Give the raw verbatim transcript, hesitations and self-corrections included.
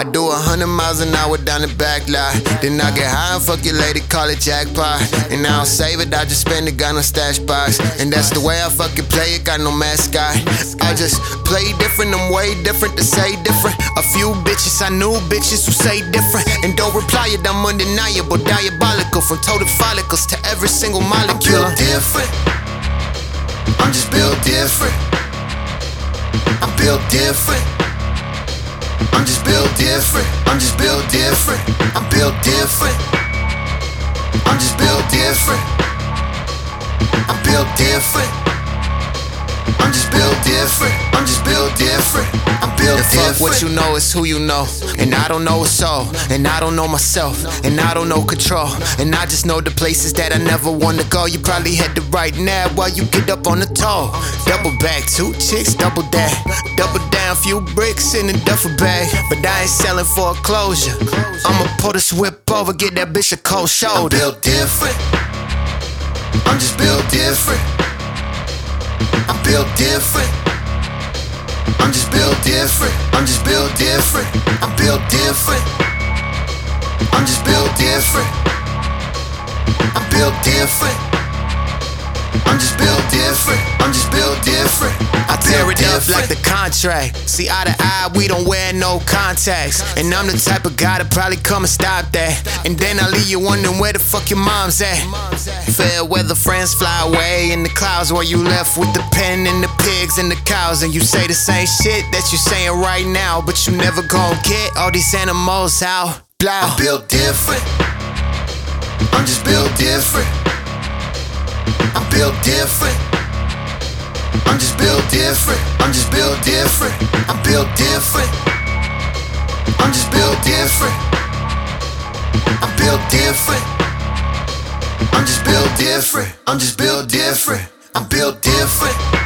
do a hundred miles an hour down the back lot. Then I get high and fuck your lady, call it jackpot. And I don't save it, I just spend it, got no stash box. And that's the way I fucking play it, got no mascot. I just play different, I'm way different to say different. A few bitches, I knew bitches who say different. And don't reply it, I'm undeniable, diabolical. From total follicles to every single molecule. I'm built different, I'm just built different. I'm built different, I'm just built different. I'm just built different, I'm built different. I'm just built different, I'm built different. I'm just built different, I'm just built different. I'm built and different. Fuck what you know is who you know. And I don't know a soul, and I don't know myself, and I don't know control. And I just know the places that I never wanna go. You probably headed right now while you get up on the toe. Double back, two chicks, double that. Double down, few bricks in the duffel bag. But I ain't selling for a closure. I'ma pull this whip over, get that bitch a cold shoulder. I'm built different, I'm just built different. I'm built different, I'm just built different. I'm just built different, I'm built different. I'm just built different, I'm built different. I'm just built different, I'm just built different. I tear it up like the contract. See, eye to eye, we don't wear no contacts. And I'm the type of guy to probably come and stop that. And then I leave you wondering where the fuck your mom's at. Fair weather friends fly away in the clouds, while you left with the pen and the pigs and the cows. And you say the same shit that you saying right now, but you never gon' get all these animals out. Blah. I'm built different, I'm just built different. I'm built different, I'm just built different. I'm just built different, I'm built different. I'm just built different, I'm built different. I'm just built different, I'm just built different. I'm built different.